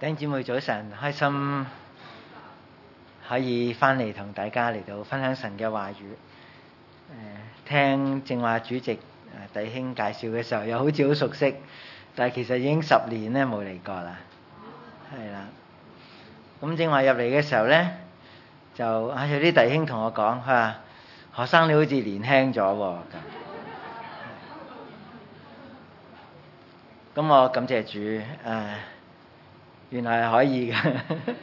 弟兄姊妹早晨，開心可以翻嚟同大家嚟到分享神嘅話語。聽正話主席弟兄介紹嘅時候，又好似好熟悉，但係其實已經10年咧冇嚟過啦。係啦，咁正話入嚟嘅時候咧，就有啲弟兄同我講，佢話學生你好似年輕咗喎。咁我感謝主，原來係可以嘅。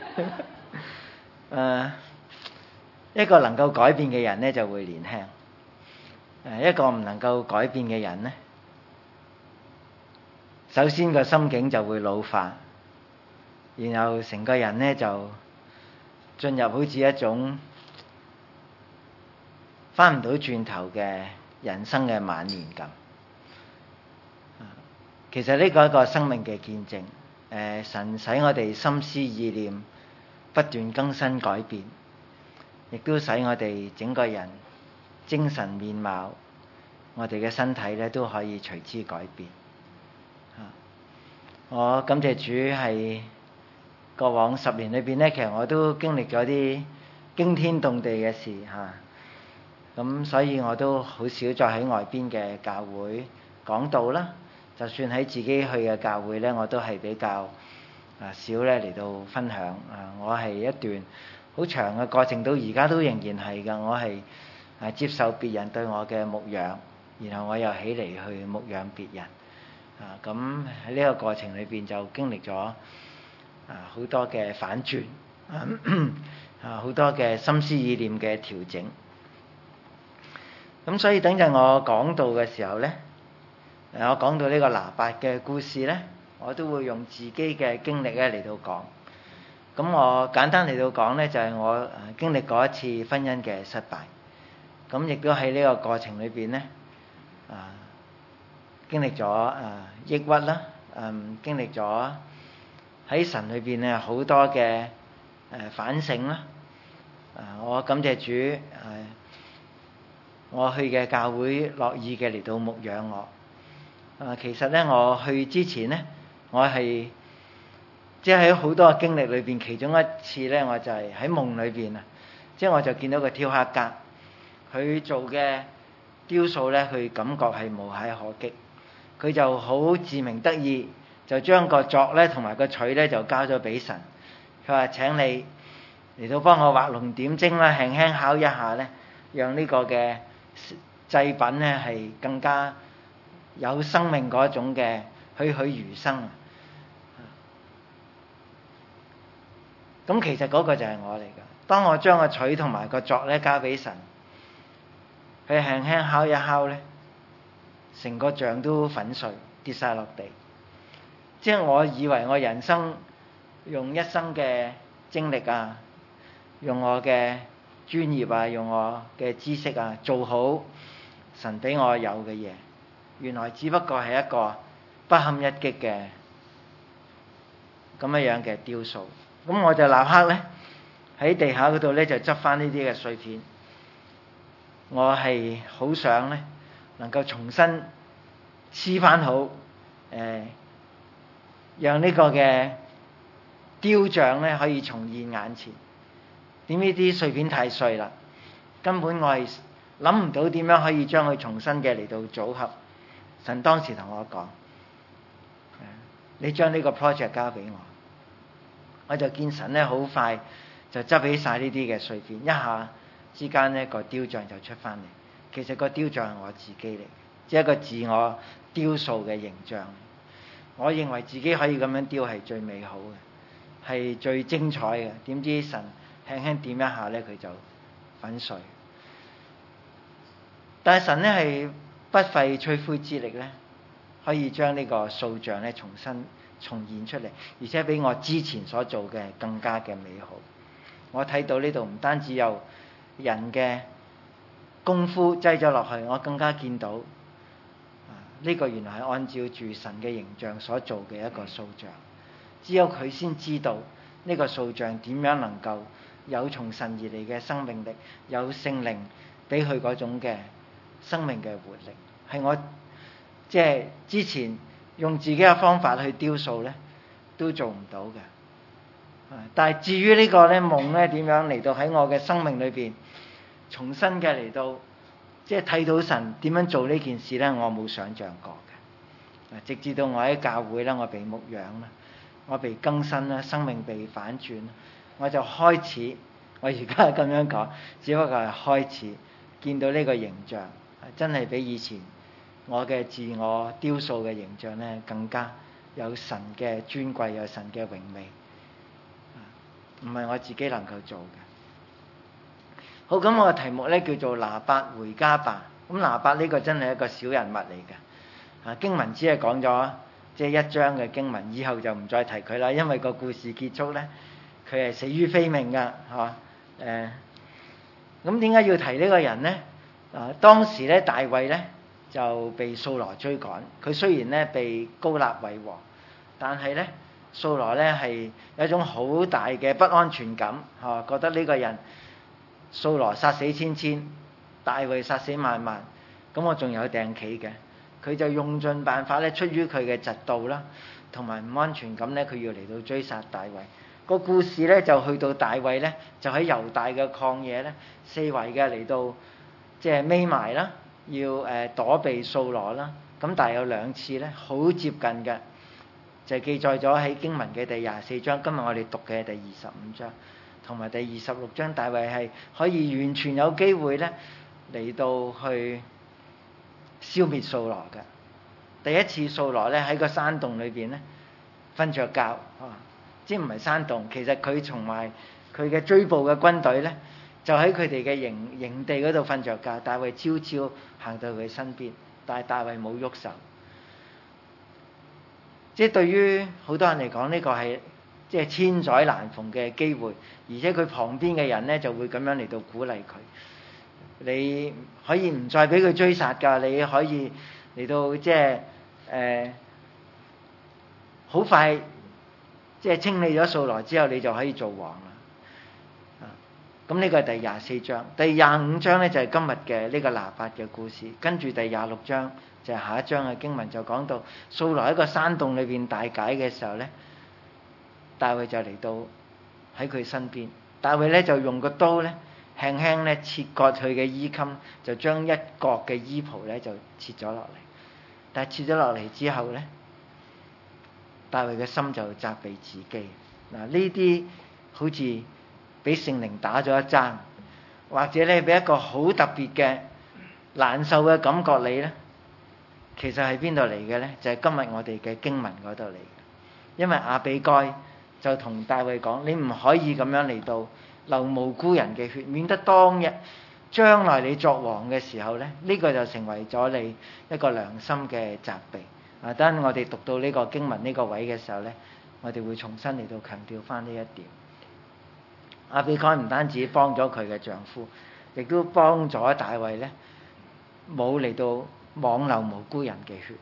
一個能夠改變嘅人咧就會年輕，一個唔能夠改變嘅人咧，首先個心境就會老化，然後成個人咧就進入好似一種返唔到轉頭嘅人生嘅晚年咁。其實呢個係一個生命嘅見證。神使我哋心思意念不斷更新改變，亦都使我哋整個人精神面貌，我哋嘅身體咧都可以隨之改變。我感謝主係過往10年裏邊咧，其實我都經歷咗啲驚天動地嘅事嚇。咁所以我都好少再喺外邊嘅教會講道啦。就算喺自己去嘅教會咧，我都係比較少咧嚟到分享。我係一段好長嘅過程，到而家都仍然係㗎。我係接受別人對我嘅牧養，然後我又起嚟去牧養別人。咁喺呢個過程裏邊就經歷咗好多嘅反轉，好多嘅心思意念嘅調整。咁所以等陣我講道嘅時候咧，我講到呢個拿八嘅故事咧，我都會用自己嘅經歷咧嚟到講。咁我簡單嚟到講咧，就係我經歷過一次婚姻嘅失敗。咁亦都喺呢個過程裏邊咧，經歷咗抑鬱啦，經歷咗喺神裏邊咧好多嘅反省啦。我感謝主，我去嘅教會樂意嘅嚟到牧養我。其實咧，我去之前咧，我係即係喺好多嘅經歷裏邊，其中一次咧，我就係喺夢裏邊啊，即係我就見到個雕刻家，佢做嘅雕塑咧，佢感覺係無懈可擊，佢就好自鳴得意，就將個鑿咧同埋個錘咧就交咗俾神，佢話請你嚟到幫我畫龍點睛啦，輕輕敲一下咧，讓呢個嘅製品咧係更加有生命嗰種嘅栩栩如生。咁其實嗰個就係我嚟㗎。當我將個錘同埋個鑿咧交俾神，佢輕輕敲一敲咧，成個像都粉碎跌晒落地。即係我以為我人生用一生嘅精力啊，用我嘅專業啊，用我嘅知識啊，做好神俾我有嘅嘢，原來只不過係一個不堪一擊嘅咁樣嘅雕塑。咁我就立刻咧喺地下嗰度咧就執翻呢啲嘅碎片。我係好想咧能夠重新黐翻好，讓呢個嘅雕像咧可以重現眼前。點呢啲碎片太碎啦，根本我係諗唔到點樣可以將佢重新嘅嚟到組合。神當時同我講：你將呢個 project 交俾我。我就見神咧好快就執起晒呢啲嘅碎片，一下之間呢個雕像就出翻嚟。其實個雕像係我自己嚟，即係一個自我雕塑嘅形象。我認為自己可以咁樣雕係最美好嘅，係最精彩嘅。點知神輕輕點一下咧，佢就粉碎。但係神咧係不費吹灰之力咧，可以將呢個塑像咧重新重現出嚟，而且比我之前所做嘅更加嘅美好。我睇到呢度唔單止有人嘅功夫擠咗落去，我更加見到呢個原來係按照住神嘅形象所做嘅一個塑像。只有佢先知道呢個塑像點樣能夠有從神而嚟嘅生命力，有聖靈俾佢嗰種嘅生命嘅活力。係我即係之前用自己嘅方法去雕塑咧，都做唔到嘅。 但係至於呢個咧夢咧點樣嚟到喺我嘅生命裏邊重新嘅嚟到，即係睇到神點樣做呢件事咧，我冇想像過嘅。直至到我喺教會咧，我被牧養啦，我被更新啦，生命被反轉，我就開始，我而家係咁樣講，只不過係開始見到呢個形象，真係比以前我嘅自我雕塑嘅形象咧更加有神嘅尊貴，有神嘅榮美。唔係我自己能夠做嘅。好，咁我嘅題目咧叫做拿八回家吧。咁拿八呢個真係一個小人物嚟嘅。經文只係講咗即係一章嘅經文，以後就唔再提佢啦，因為個故事結束咧，佢係死於非命㗎，嚇。咁點解要提呢個人咧？當時咧大衛咧就被掃羅追趕，佢雖然咧被膏立為王，但係咧掃羅咧係有一種好大嘅不安全感，覺得呢個人掃羅殺死千千，大衛殺死萬萬，咁我仲有掟棋嘅，佢就用盡辦法咧，出於佢嘅嫉妒啦，同埋唔安全感咧，佢要嚟到追殺大衛。個故事咧就去到大衛咧，就喺猶大嘅曠野咧，四圍嘅嚟到即係匿埋啦，要躲避掃羅啦。咁但係有兩次咧，好接近嘅。就記載咗喺經文嘅第24章，今日我哋讀嘅第25章同埋第26章，大衛係可以完全有機會咧嚟到去消滅掃羅嘅。第一次掃羅咧喺個山洞裏邊咧瞓着覺，即係唔係山洞，其實佢同埋佢嘅追捕嘅軍隊咧就喺佢哋嘅營地嗰度瞓着覺，大衛悄悄行到佢身邊，但係大衛冇喐手。即係對於好多人嚟講，呢個係即係千載難逢嘅機會，而且佢旁邊嘅人咧就會咁樣嚟到鼓勵佢。你可以唔再俾佢追殺㗎，你可以嚟到即係好快即係清理咗掃羅之後，你就可以做王啦。咁呢個係第24章，第25章咧就係今日嘅呢個拿八嘅故事，跟住第26章。就係下一章嘅經文就講到掃羅喺個山洞裏邊大解嘅時候咧，大衛就嚟到喺佢身邊，大衛咧就用個刀咧輕輕咧切割佢嘅衣襟，就將一角嘅衣袍咧就切咗落嚟。但係切咗落嚟之後咧，大衛嘅心就責備自己。嗱，呢啲好似俾聖靈打咗一針，或者咧俾一個好特別嘅難受嘅感覺你咧。其實係邊度嚟嘅咧？就係今日我哋嘅經文嗰度嚟嘅。因為亞比該就同大衛講：你唔可以咁樣嚟到流無辜人嘅血，免得當日將來你作王嘅時候咧，呢個就成為咗你一個良心嘅責備。當我哋讀到呢個經文呢個位嘅時候咧，我哋會重新嚟到強調翻呢一點。亞比該唔單止幫咗佢嘅丈夫，亦都幫咗大衛咧，冇嚟到妄流無辜人嘅血。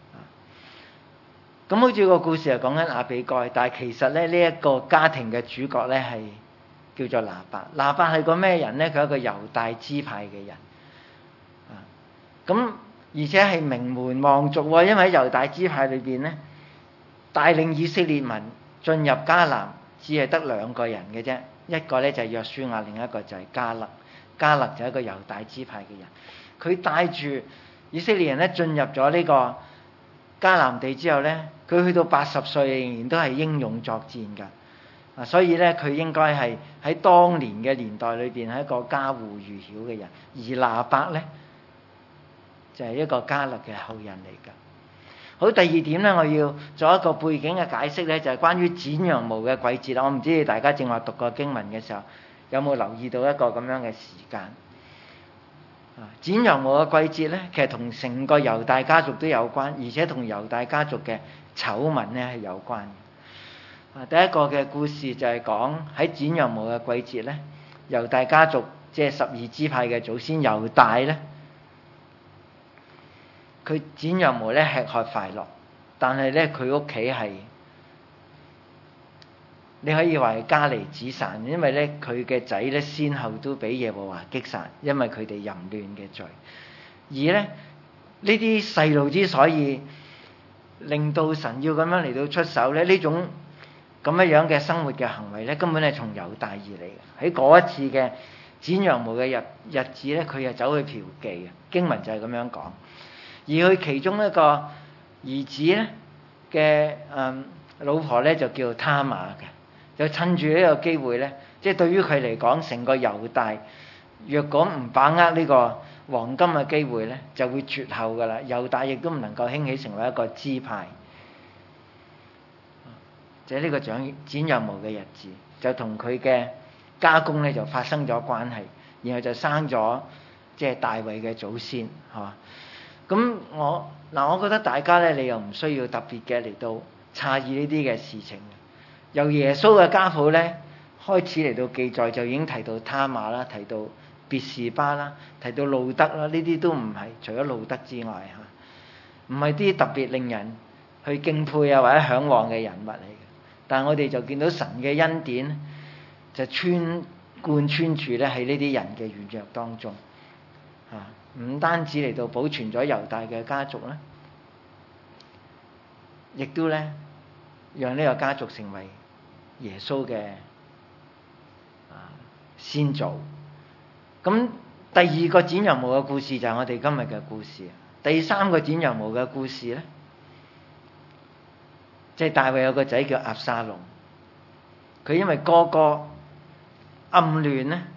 咁好似個故事係講緊亞比該，但係其實咧呢一個家庭嘅主角咧係叫做拿八。拿八係個咩人咧？佢係一個猶大支派嘅人。咁而且係名門望族喎，因為喺猶大支派裏邊咧，帶領以色列民進入迦南只係得兩個人嘅啫，一個咧就係約書亞，另一個就係迦勒。迦勒就係一個猶大支派嘅人，佢帶住以色列人咧進入咗呢個迦南地之後咧，佢去到80歲仍然都係英勇作戰㗎。所以咧佢應該係喺當年嘅年代裏邊係一個家喻戶曉嘅人。而拿八咧就係一個迦勒嘅後人嚟㗎。好，第二點咧，我要做一個背景嘅解釋咧，就係關於剪羊毛嘅季節啦。我唔知大家正話讀過經文嘅時候有冇留意到一個咁樣嘅時間。剪羊毛嘅季節咧，其實同成個猶大家族都有關，而且同猶大家族嘅醜聞咧係有關嘅。第一個嘅故事就係講喺剪羊毛嘅季節咧，猶大家族即係12支派嘅祖先猶大咧，佢剪羊毛咧吃喝快樂，但係咧佢屋企係你可以話係家離子散，因為咧佢嘅仔咧先後都俾耶和華擊殺，因為佢哋淫亂嘅罪。而咧呢啲細路之所以令到神要咁樣嚟到出手咧，呢種咁樣嘅生活嘅行為咧，根本係從猶大而嚟嘅。喺嗰一次嘅剪羊毛嘅日子咧，佢就走去嫖妓嘅，經文就係咁樣講。而佢其中一個兒子咧嘅老婆咧就叫他瑪嘅，就趁住呢個機會咧，即係對於佢嚟講，成個猶大若果唔把握呢個黃金嘅機會咧，就會絕後噶啦。猶大亦都唔能夠興起成為一個支派。就係呢個剪羊毛嘅日子，就同佢嘅家公咧就發生咗關係，然後就生咗即係大衛嘅祖先，係嘛？咁我覺得大家咧，你又唔需要特別嘅嚟到詫異呢啲嘅事情。由耶穌嘅家譜咧開始嚟到記載，就已經提到他瑪啦，提到別是巴啦，提到路德啦，呢啲都唔係除咗路德之外嚇，唔係啲特別令人去敬佩啊或者嚮往嘅人物嚟嘅。但係我哋就見到神嘅恩典就貫穿住咧喺呢啲人嘅軟弱當中，唔單止嚟到保存咗猶大嘅家族咧，亦都咧讓呢個家族成為耶穌嘅先祖。咁第二個剪羊毛嘅故事就係我哋今日嘅故事。第三個剪羊毛嘅故事咧，即係大衛有個仔叫押沙龍，佢因為哥哥暗戀咧，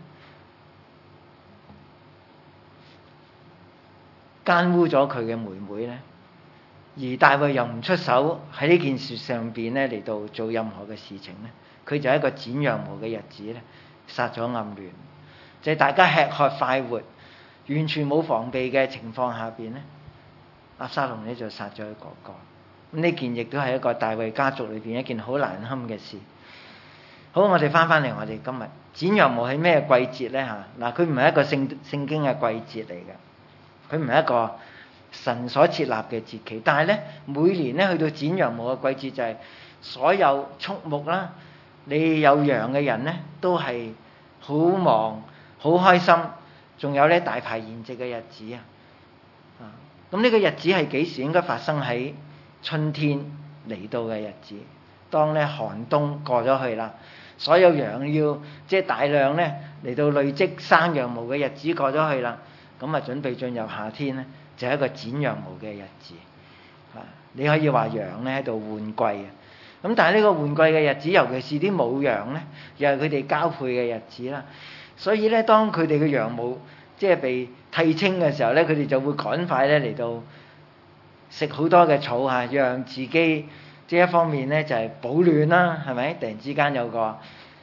奸污咗佢嘅妹妹咧，而大衛又唔出手喺呢件事上邊咧嚟到做任何嘅事情咧，佢就喺一個剪羊毛嘅日子咧殺咗暗戀，就係大家吃喝快活，完全冇防備嘅情況下邊咧，押沙龍咧就殺咗佢哥哥。咁呢件亦都係一個大衛家族裏邊一件好難堪嘅事。好，我哋翻嚟我哋今日剪羊毛係咩季節咧嚇？嗱，佢唔係一個聖經嘅季節嚟嘅，佢唔係一個神所設立嘅節期。但係咧，每年咧去到剪羊毛嘅季節，就係所有畜牧啦，你有羊嘅人咧都係好忙、好開心，仲有咧大排筵席嘅日子啊！咁呢個日子係幾時？應該發生喺春天嚟到嘅日子，當咧寒冬過咗去啦，所有羊要即係大量咧嚟到累積生羊毛嘅日子過咗去啦，咁啊準備進入夏天咧，就係一個剪羊毛嘅日子。你可以話羊咧喺度換季啊，咁但係呢個換季嘅日子，尤其是啲母羊咧，又係佢哋交配嘅日子啦，所以咧當佢哋嘅羊毛即係被剃清嘅時候咧，佢哋就會趕快咧嚟到食好多嘅草嚇，讓自己即係一方面咧就係保暖啦，係咪？突然之間有個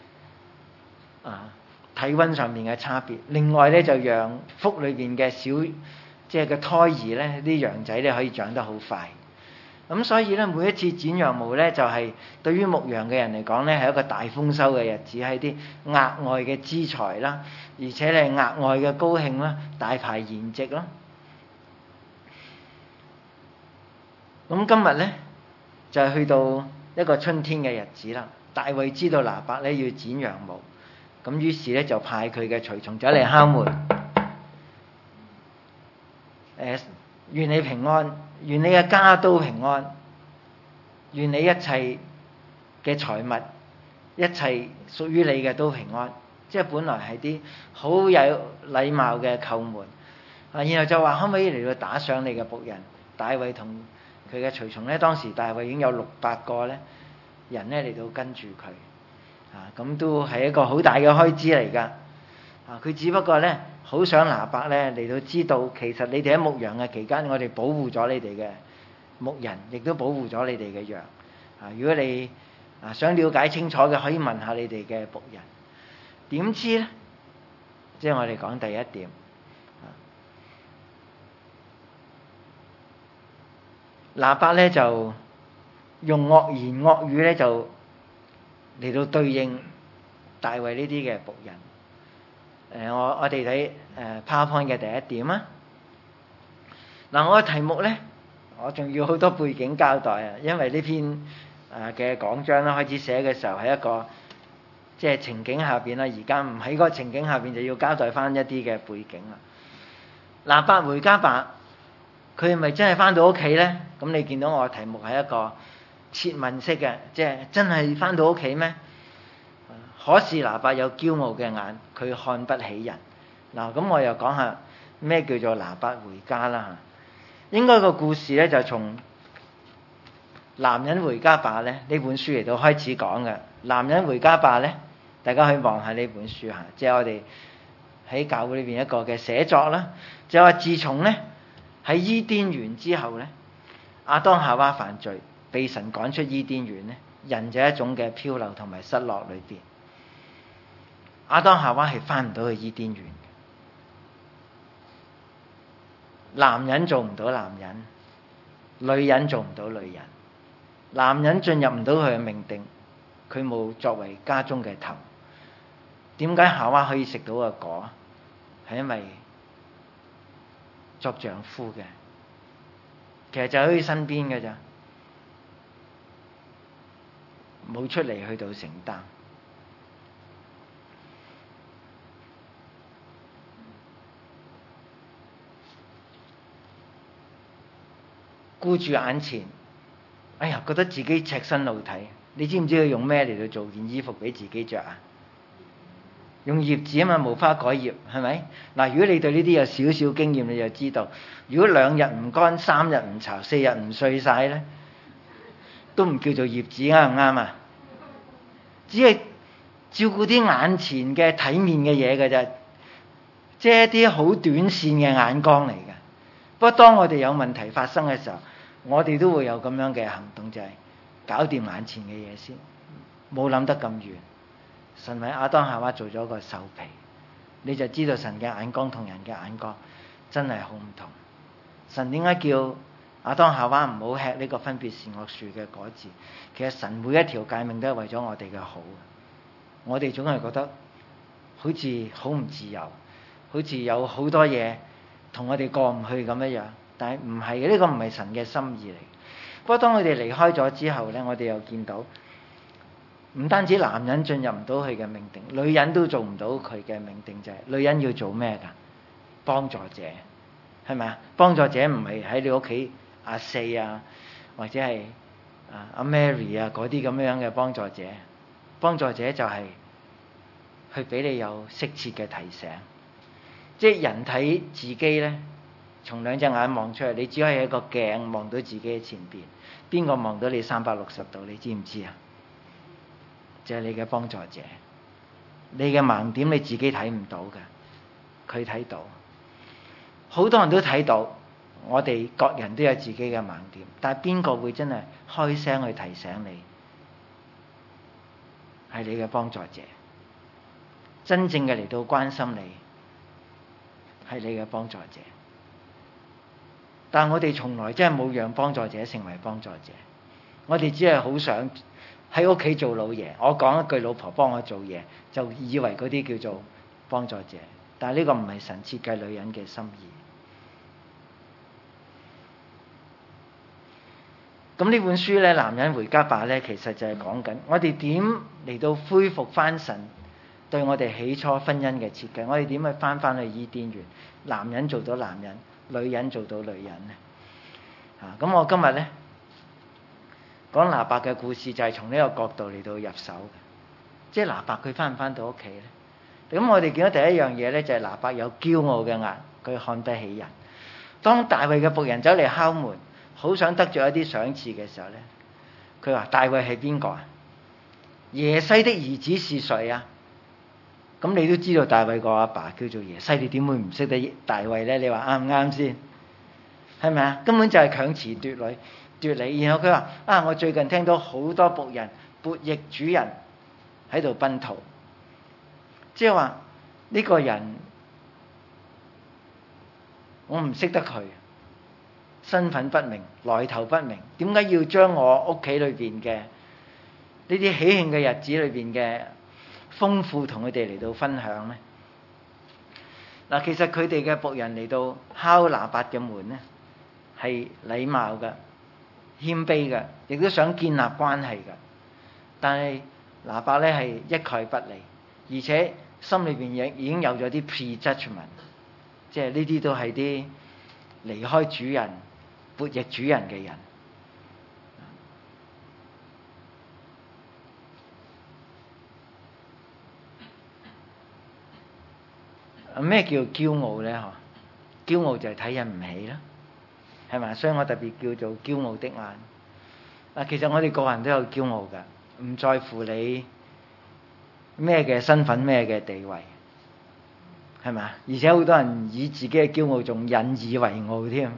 體溫上面嘅差別。另外咧就讓腹裏邊嘅小即係個胎兒咧，啲羊仔咧可以長得好快。咁所以咧每一次剪羊毛咧，就係對於牧羊嘅人嚟講咧係一個大豐收嘅日子，係啲額外嘅資財啦，而且咧額外嘅高興啦，大排筵席啦。咁今日咧就係去到一個春天嘅日子啦。大衛知道拿伯咧要剪羊毛，咁於是咧就派佢嘅隨從走嚟敲門。願你平安，願你嘅家都平安，願你一切嘅財物，一切屬於你嘅都平安。即係本來係啲好有禮貌嘅叩門，然後就話可唔可以嚟到打賞你嘅僕人？大衛同佢嘅隨從咧，當時大衛已經有600個咧人咧嚟到跟住佢，咁都係一個好大嘅開支嚟㗎。佢只不過咧好想拿伯咧嚟到知道，其實你哋喺牧羊嘅期間，我哋保護咗你哋嘅牧人，亦都保護咗你哋嘅羊。如果你想了解清楚嘅，可以問下你哋嘅僕人。點知咧，即係我哋講第一點，拿伯咧就用惡言惡語咧就嚟到對應大衛呢啲嘅僕人。我哋睇PowerPoint 嘅第一點啊。嗱，我嘅題目咧，我仲要好多背景交代啊，因為呢篇嘅講章咧開始寫嘅時候係一個即係情景下邊啦，而家唔喺嗰個情景下邊就要交代翻一啲嘅背景啦。拿伯回家吧，佢係咪真係翻到屋企咧？咁你見到我嘅題目係一個設問式嘅，即係真係返到屋企咩？可是拿八有驕傲嘅眼，佢看不起人。嗱，咁我又講下咩叫做拿八回家啦。應該個故事咧就從男人回家吧咧呢本書嚟到開始講嘅。男人回家吧咧，大家可以望下呢本書嚇，即係我哋喺教會裏邊一個嘅寫作啦。就話自從咧喺伊甸園之後咧，亞當夏娃犯罪，被神趕出伊甸園咧，人就一種嘅漂流同埋失落裏邊。亞當夏娃係翻唔到去伊甸園嘅，男人做唔到男人，女人做唔到女人。男人進入唔到佢嘅命定，佢冇作為家中嘅頭。點解夏娃可以食到個果？係因為作丈夫嘅，其實就喺佢身邊嘅咋，冇出嚟去到承擔。顧住眼前，哎呀，覺得自己赤身露體。你知唔知佢用咩嚟到做件衣服俾自己着啊？用葉子啊嘛，無花果葉，係咪？嗱，如果你對呢啲有少少經驗，你就知道，如果2日唔乾、3日唔巢、4日唔碎晒咧，都唔叫做葉子，啱唔啱啊？只係照顧啲眼前嘅體面嘅嘢嘅啫，即係一啲好短線嘅眼光嚟嘅。不過當我哋有問題發生嘅時候，我哋都會有咁樣嘅行動，就係搞掂眼前嘅嘢先，冇諗得咁遠。神為亞當夏娃做咗個獸皮，你就知道神嘅眼光同人嘅眼光真係好唔同。神點解叫亞當夏娃唔好吃呢個分別善惡樹嘅果子？其實神每一條誡命都係為咗我哋嘅好。我哋總係覺得好似好唔自由，好似有好多嘢同我哋過唔去咁樣，但係唔係嘅，呢個唔係神嘅心意嚟。不過當佢哋離開咗之後咧，我哋又見到唔單止男人進入唔到佢嘅命定，女人都做唔到佢嘅命定。就係女人要做咩㗎？幫助者，係咪啊？幫助者唔係喺你屋企阿四啊，或者係阿 Mary 啊嗰啲咁樣嘅幫助者。幫助者就係去俾你有適切嘅提醒。即係人睇自己咧，從2隻眼望出嚟，你只可以喺個鏡望到自己嘅前邊。邊個望到你360度？你知唔知啊？就係你嘅幫助者。你嘅盲點你自己睇唔到嘅，佢睇到。好多人都睇到，我哋各人都有自己嘅盲點，但係邊個會真係開聲去提醒你？係你嘅幫助者，真正嘅嚟到關心你，係你嘅幫助者。但係我哋從來真係冇讓幫助者成為幫助者，我哋只係好想喺屋企做老爺。我講一句，老婆幫我做嘢，就以為嗰啲叫做幫助者。但係呢個唔係神設計女人嘅心意。咁呢本書咧，男人回家吧咧，其實就係講緊我哋點嚟到恢復翻神對我哋起初婚姻嘅設計。我哋點去翻去伊甸園，男人做到男人，女人做到女人咧。咁我今日咧講拿八嘅故事，就係從呢個角度嚟到入手嘅。即係拿八佢翻唔翻到屋企咧？咁我哋見到第一樣嘢咧，就係拿八有驕傲嘅眼，佢看不起人。當大衛嘅僕人走嚟敲門，好想得著一啲賞賜嘅時候咧，佢話：大衛係邊個啊？耶西的兒子是誰啊？咁你都知道大衛個阿爸叫做耶西，你點會唔識得大衛咧？你話啱唔啱先？係咪啊？根本就係強詞奪理。然後佢話：我最近聽到好多僕人悖逆主人喺度奔逃，即係話呢個人我唔識得佢。身份不明，來頭不明，點解要將我屋企裏邊嘅呢啲喜慶嘅日子裏邊嘅豐富同佢哋嚟到分享呢？嗱，其實佢哋嘅僕人嚟到敲拿八嘅門呢，係禮貌嘅、謙卑嘅，亦都想建立關係嘅。但係拿八咧係一概不理，而且心裏邊已經有咗啲 prejudgment， 即係呢啲都係啲離開主人、悖逆主人嘅人。 咩叫驕傲咧？驕傲就係睇人唔起啦，係咪？所以我特別叫做驕傲的眼。其實我哋個人都有驕傲㗎，唔在乎你咩嘅身份、咩嘅地位，係咪？而且好多人以自己嘅驕傲仲引以為傲添。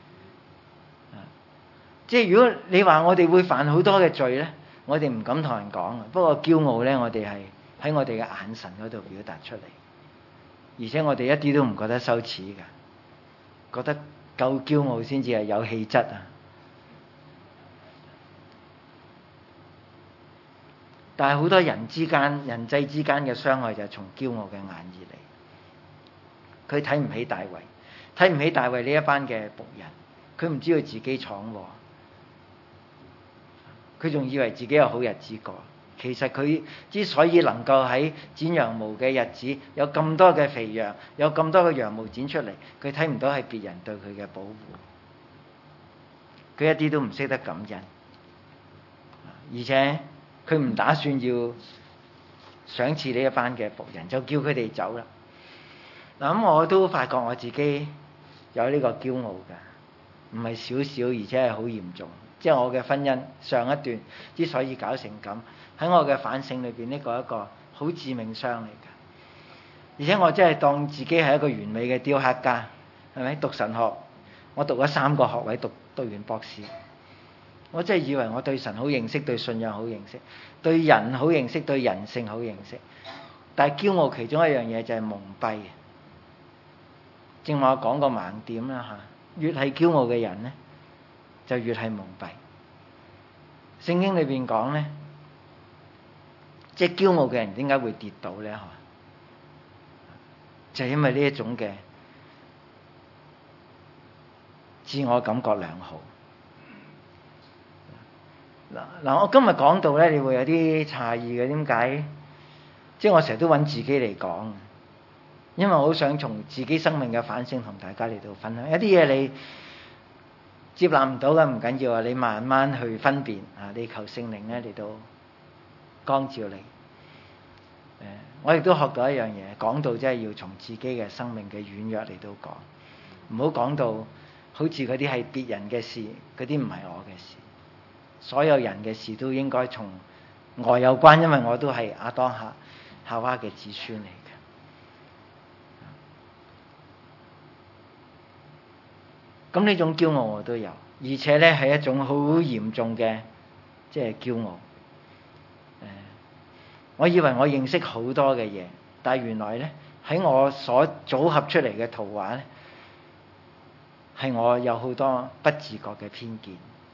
即係如果你話我哋會犯好多嘅罪咧，我哋唔敢同人講。不過驕傲咧，我哋係喺我哋嘅眼神嗰度表達出嚟，而且我哋一啲都唔覺得羞恥㗎，覺得夠驕傲先至係有氣質啊！但係好多人際之間嘅傷害就係從驕傲嘅眼而嚟。佢睇唔起大衛，睇唔起大衛呢一班嘅僕人，佢唔知道自己闖禍，佢仲以為自己有好日子過。其實佢之所以能夠喺剪羊毛嘅日子有咁多嘅肥羊，有咁多嘅羊毛剪出嚟，佢睇唔到係別人對佢嘅保護，佢一啲都唔識得感恩，而且佢唔打算要賞賜呢一班嘅僕人，就叫佢哋走啦。咁我都發覺我自己有呢個驕傲㗎，唔係少少，而且係好嚴重。即係我嘅婚姻上一段之所以搞成咁，喺我嘅反省裏邊，呢個係一個好致命傷嚟㗎。而且我真係當自己係一個完美嘅雕刻家，係咪？讀神學，我讀咗3個學位，讀完博士，我真係以為我對神好認識，對信仰好認識，對人好認識，對人性好認識。但係驕傲其中一樣嘢就係蒙蔽。正話我講個盲點啦嚇，越係驕傲嘅人咧，就越係蒙蔽。聖經裏邊講咧，即係驕傲嘅人點解會跌倒咧？嚇，就係因為呢一種嘅自我感覺良好。嗱，我今日講到咧，你會有啲詫異嘅，點解？即係我成日都揾自己嚟講，因為我好想從自己生命嘅反省同大家嚟到分享。有啲嘢你接納唔到嘅唔緊要啊，你慢慢去分辨啊，你求聖靈咧嚟到光照你。我亦都學到一樣嘢，講到真係要從自己嘅生命嘅軟弱嚟到講，唔好講到好似嗰啲係別人嘅事，嗰啲唔係我嘅事。所有人嘅事都應該從我有關，因為我都係亞當夏娃嘅子孫嚟嘅。咁呢種驕傲我都有，而且咧係一種好嚴重嘅即係驕傲。我以為我認識好多嘅嘢，但係原來咧喺我所組合出嚟嘅圖畫咧，係我有好多不自覺嘅偏見。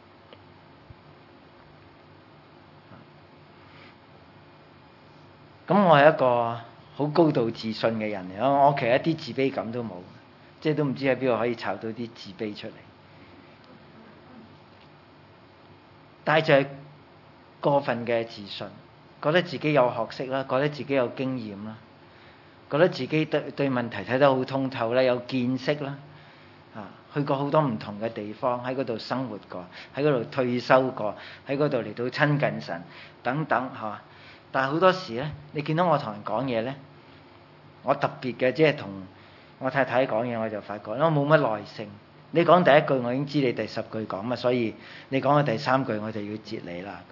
咁我係一個好高度自信嘅人嚟，我其實一啲自卑感都冇，即係都唔知喺邊度可以炒到啲自卑出嚟。但係就係過分嘅自信，覺得自己有學識啦，覺得自己有經驗啦，覺得自己對問題睇得好通透啦，有見識啦，去過好多唔同嘅地方，喺嗰度生活過，喺嗰度退休過，喺嗰度嚟到親近神等等嚇。但係好多時咧，你見到我同人講嘢咧，我特別嘅即係同我太太講嘢，我就發覺我冇乜耐性。你講第一句，我已經知你第10句講乜，所以你講嘅第3句，我就要截你啦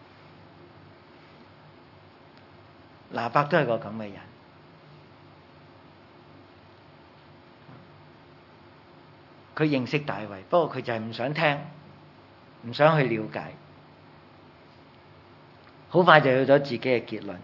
咁。拿伯都係個咁嘅人，佢認識大衛，不過佢就係唔想聽，唔想去了解。好快就有咗自己嘅結論，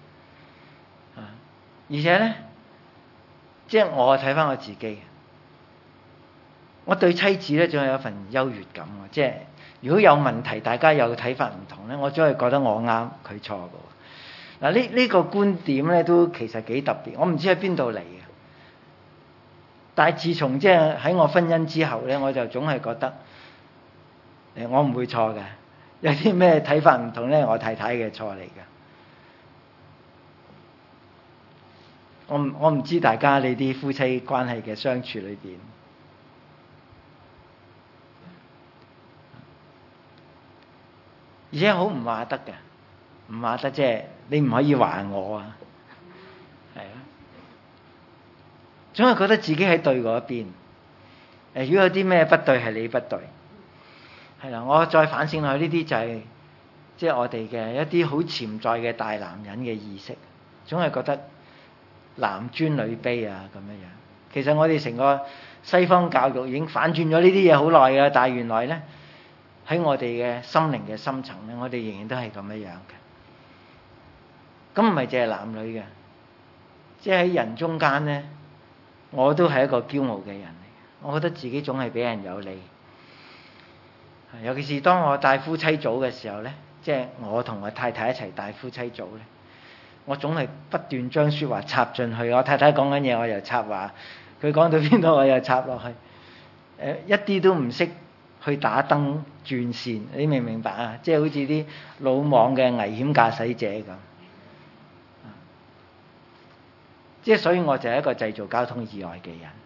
而且咧，即係我睇翻我自己，我對妻子咧仲有一份優越感喎。即係如果有問題，大家有睇法唔同咧，我總係覺得我啱，佢錯嘅。嗱，呢個觀點咧都其實幾特別，我唔知喺邊度嚟嘅。但係自從即係喺我婚姻之後咧，我就總係覺得我唔會錯嘅。有啲咩睇法唔同咧，我太太嘅錯嚟嘅。我唔知大家你啲夫妻關係嘅相處裏邊，而且好唔話得嘅，唔話得即係你唔可以話我啊，係啊。 總係覺得自己喺對嗰一邊。如果有啲咩不對係你不對，係啦，我再反省落去，呢啲就係即係我哋嘅一啲好潛在嘅大男人嘅意識，總係覺得男尊女卑啊咁樣樣。其實我哋成個西方教育已經反轉咗呢啲嘢好耐㗎，但係原來咧喺我哋嘅心靈嘅深層咧，我哋仍然都係咁樣樣嘅。咁唔係淨係男女嘅，即係喺人中間咧，我都係一個驕傲嘅人嚟嘅。我覺得自己總係比人有利，尤其是當我帶夫妻組嘅時候咧，即係我同我太太一齊帶夫妻組咧，我總係不斷將説話插進去。我太太講緊嘢，我又插話；佢講到邊度，我又插落去。一啲都唔識去打燈轉線，你明唔明白啊？即係好似啲魯莽嘅危險駕駛者咁。即係所以我就係一個製造交通意外嘅人。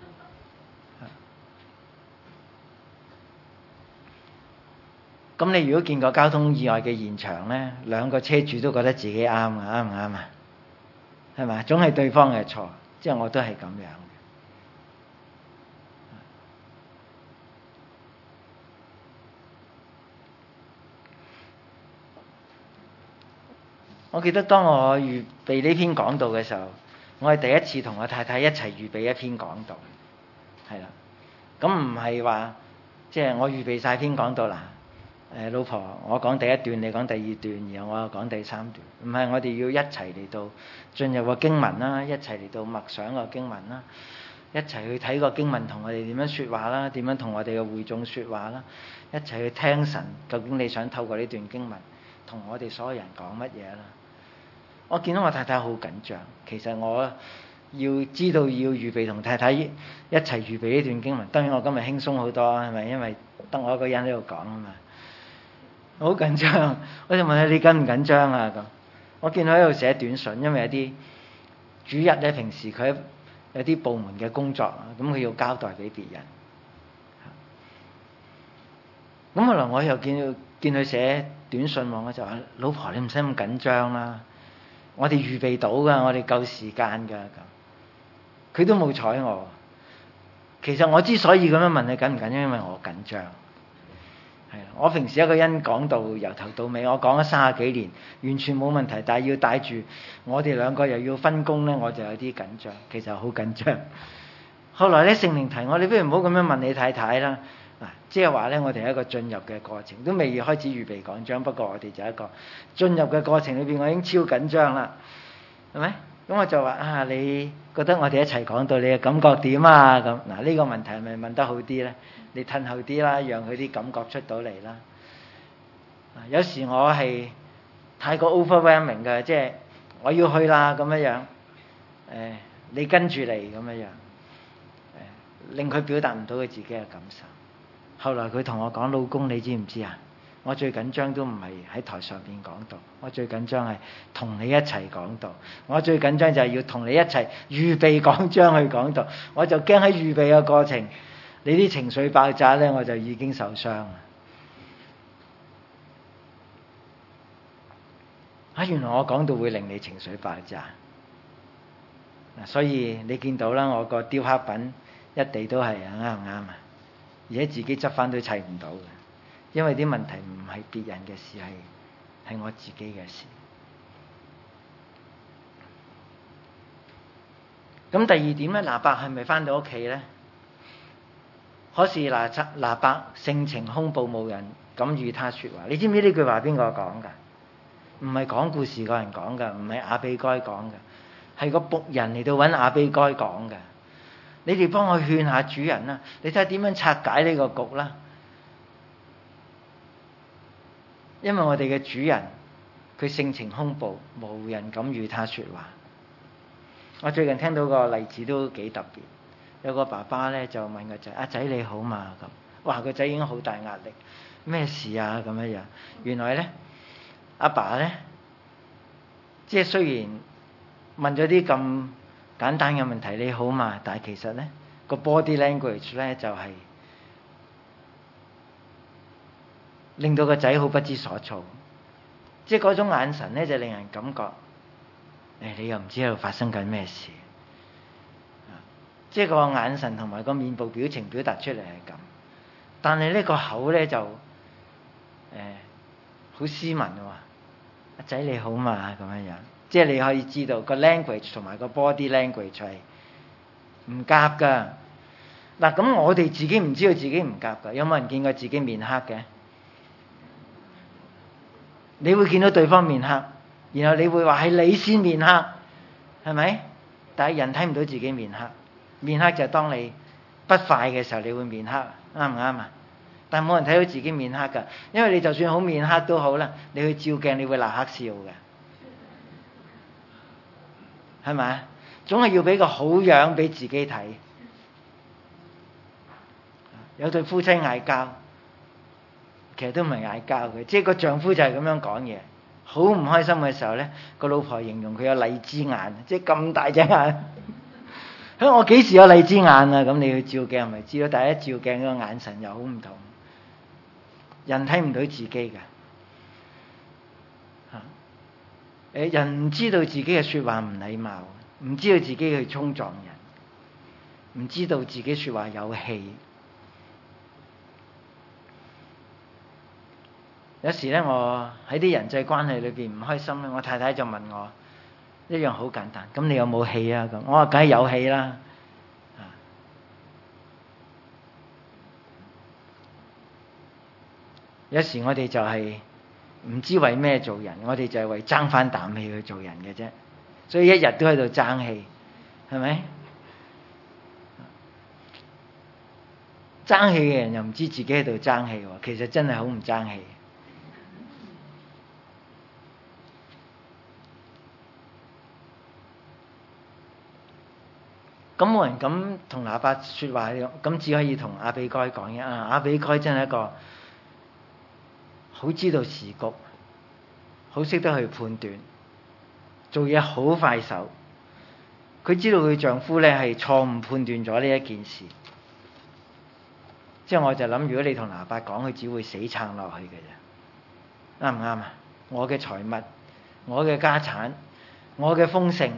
咁你如果見過交通意外嘅現場咧，兩個車主都覺得自己啱啊，啱唔啱啊？係咪？總係對方嘅錯，即係我都係咁樣嘅。我記得當我預備呢篇講道嘅時候，我係第一次同我太太一齊預備一篇講道，係啦。咁唔係話即係我預備晒篇講道啦。老婆，我講第一段，你講第二段，然後我又講第三段。唔係，我哋要一齊嚟到進入個經文啦，一齊嚟到默想個經文啦，一齊去睇個經文同我哋點樣説話啦，點樣同我哋嘅會眾説話啦，一齊去聽神究竟你想透過呢段經文同我哋所有人講乜嘢啦。我見到我太太好緊張，其實我要知道要預備同太太一齊預備呢段經文。當然我今日輕鬆好多，係咪？因為得我一個人喺度講啊嘛。好緊張，我就問佢：你緊唔緊張啊？咁我見佢喺度寫短信，因為有啲主日咧，平時佢有啲部門嘅工作，咁佢要交代俾別人。咁後來我又見佢寫短信喎，我就話：老婆，你唔使咁緊張啦，我哋預備到㗎，我哋夠時間㗎。咁佢都冇睬我。其實我之所以咁樣問你緊唔緊張，因為我緊張。我平時一個人講道由頭到尾，我講咗30幾年，完全冇問題。但係要帶住我哋兩個又要分工咧，我就有啲緊張。其實好緊張。後來咧，聖靈提我，你不如唔好咁樣問你太太啦。嗱，即係話咧，我哋係一個進入嘅過程，都未開始預備講章。不過我哋就係一個進入嘅過程裏邊，我已經超緊張啦，係咪？咁我就話啊，你覺得我哋一齊講道，你嘅感覺點啊？咁嗱，呢個問題係咪問得好啲咧？你褪後啲啦，讓佢啲感覺出到嚟啦。有時我係太過 overwhelming 嘅，即係我要去啦咁樣樣。你跟住嚟咁樣樣，令佢表達唔到佢自己嘅感受。後來佢同我講：老公，你知唔知啊？我最緊張都唔係喺台上邊講道，我最緊張係同你一齊講道。我最緊張就係要同你一齊預備講章去講道。我就驚喺預備嘅過程，你啲情緒爆炸咧，我就已經受傷啦。原來我講道會令你情緒爆炸。所以你見到啦，我個雕刻品一地都係啱唔啱啊？而且自己執翻都砌唔到嘅。因為啲問題唔係別人嘅事，係我自己嘅事。咁第二點咧，拿伯係咪翻到屋企咧？可是拿伯性情兇暴，無人敢與他說話。你知唔知呢句話邊個講㗎？唔係講故事個人講㗎，唔係亞比該講㗎，係個僕人嚟到揾亞比該講㗎。你哋幫我勸下主人啦，你睇下點樣拆解呢個局啦。因為我哋嘅主人佢性情兇暴，無人敢與他說話。我最近聽到個例子都幾特別，有個爸爸咧就問個仔：阿仔你好嘛？咁，哇個仔已經好大壓力，咩事啊？咁樣樣，原來咧阿爸咧，即係雖然問咗啲咁簡單嘅問題你好嘛，但係其實咧個 body language 咧就係令到個仔好不知所措，即係嗰種眼神咧就令人感覺，你又唔知喺度發生緊咩事。 即係個眼神同埋個面部表情表達出嚟係咁，但係呢個口咧就好斯文喎，阿仔你好嘛咁樣樣，即係你可以知道個 language 同埋個 body language 係唔夾㗎。嗱，咁我哋自己唔知道自己唔夾㗎，有冇人見過自己面黑嘅？你會見到對方面黑，然後你會話係你先面黑，係咪？但係人睇唔到自己面黑，面黑就係當你不快嘅時候，你會面黑，啱唔啱啊？但係冇人睇到自己面黑㗎，因為你就算好面黑都好啦，你去照鏡，你會立刻笑嘅，係咪啊？總係要俾個好樣俾自己睇。有對夫妻嗌交，其實都唔係嗌交嘅，即係個丈夫就係咁樣講嘢，好唔開心嘅時候咧，個老婆形容佢有荔枝眼，即係咁大隻眼。我幾時有荔枝眼啊？咁你去照鏡咪知咯。但係一照鏡個眼神又好唔同，人睇唔到自己嘅。人唔知道自己嘅説話唔禮貌，唔知道自己去衝撞人，唔知道自己説話有氣。有時咧，我喺啲人際關係裏邊唔開心咧，我太太就問我一樣好簡單，咁你有冇氣啊？咁我話梗係有氣啦。有時我哋就係唔知為咩做人，我哋就係為爭翻啖氣去做人嘅啫，所以一日都喺度爭氣，係咪？爭氣嘅人又唔知自己喺度爭氣喎，其實真係好唔爭氣。咁冇人敢同拿八說話，咁只可以同亞比該講嘅。亞比該真係一個好知道時局，好識得去判斷，做嘢好快手。佢知道佢丈夫咧係錯誤判斷咗呢一件事，即係我就諗，如果你同拿八講，佢只會死撐落去嘅啫，啱唔啱啊？我嘅財物，我嘅家產，我嘅豐盛。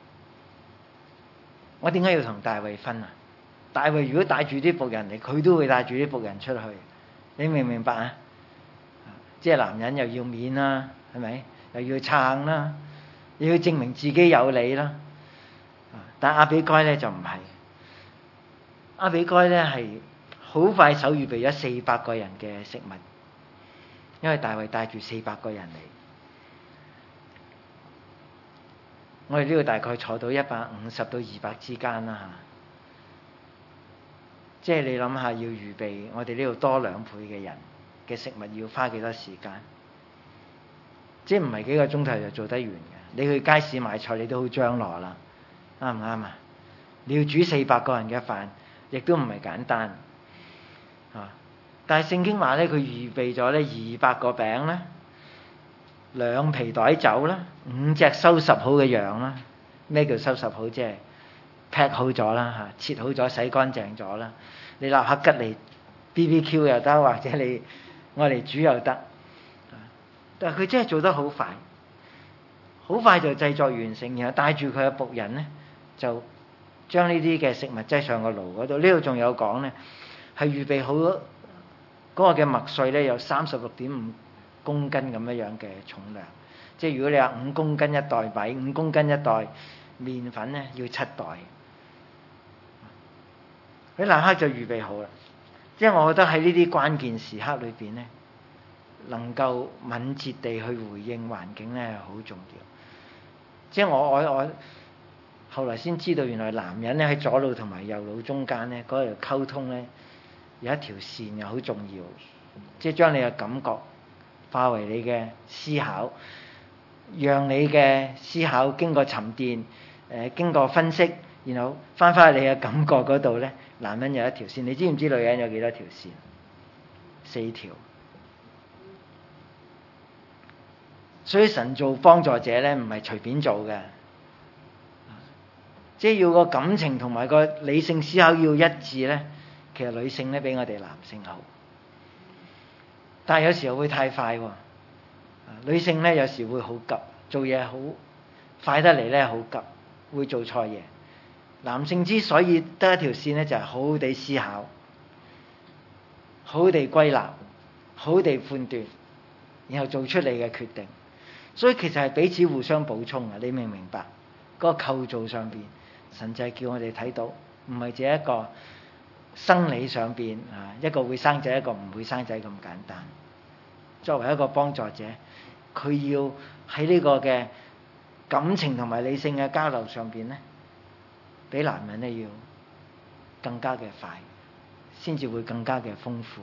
我點解要同大衛分啊？大衛如果帶住啲僕人嚟，佢都會帶住啲僕人出去。你明唔明白啊？即係男人又要面啦，係咪？又要撐啦，又要證明自己有理啦。但亞比該咧就唔係，亞比該咧係好快手預備咗400個人嘅食物，因為大衛帶住400個人嚟。我哋呢度大概坐到150到200之間啦嚇，即係你諗下，要預備我哋呢度多2倍嘅人嘅食物，要花幾多時間？即係唔係幾個鐘頭就做得完嘅？你去街市買菜，你都好張羅啦，啱唔啱啊？你要煮400個人嘅飯，亦都唔係簡單啊！但係聖經話咧，佢預備咗咧200個餅咧。2皮袋酒啦，5隻收拾好嘅羊啦。咩叫收拾好？即係 pack 好咗啦嚇，切好咗，洗乾淨咗啦。你立刻吉嚟 BBQ 又得，或者你我嚟煮又得。但係佢真係做得好快，好快就製作完成，然後帶住佢嘅僕人咧，就將呢啲嘅食物擠上個爐嗰度。呢度仲有講咧，係預備好嗰個嘅麥穗咧，有36.5公斤咁樣嘅重量，即係如果你話5公斤一袋米，5公斤一袋麵粉咧，要7袋。佢立刻就預備好啦，即係我覺得喺呢啲關鍵時刻裏邊咧，能夠敏捷地去回應環境咧，係好重要。即係我後來先知道，原來男人咧喺左腦同埋右腦中間咧，嗰條溝通咧有一條線又好重要，即係將你嘅感覺化為你嘅思考，讓你嘅思考經過沉澱，經過分析，然後翻返去你嘅感覺嗰度咧。男人有一條線，你知唔知女人有幾多條線？4條。所以神做幫助者咧，唔係隨便做嘅，即係要個感情同埋個理性思考要一致咧。其實女性咧比我哋男性好。但係有時候會太快喎，女性咧有時會好急，做嘢好快得嚟咧，好急，會做錯嘢。 男性之所以得一條線咧，就係好好地思考，好好地歸納，好好地判斷，然後做出你嘅決定。所以其實係彼此互相補充嘅，你明唔明白？嗰個構造上邊，神就係叫我哋睇到，唔係只一個生理上邊啊，一個會生仔，一個唔會生仔咁簡單。作為一個幫助者，佢要喺呢個嘅感情同埋理性嘅交流上邊咧，比男人咧要更加嘅快，先至會更加嘅豐富。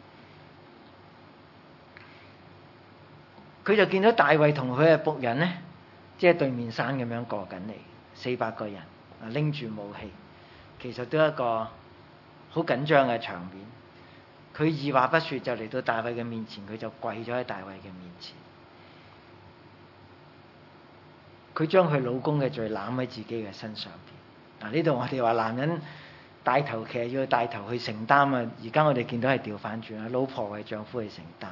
佢就見到大衛同佢嘅僕人咧，即係對面山咁樣過緊嚟，400個人啊，拎住武器，其實都係一個好緊張嘅場面。佢二話不說就嚟到大衛嘅面前，佢就跪咗喺大衛嘅面前。佢將佢老公嘅罪攬喺自己嘅身上邊。嗱，呢度我哋話男人帶頭，其實要帶頭去承擔啊。而家我哋見到係調翻轉啊，老婆為丈夫去承擔。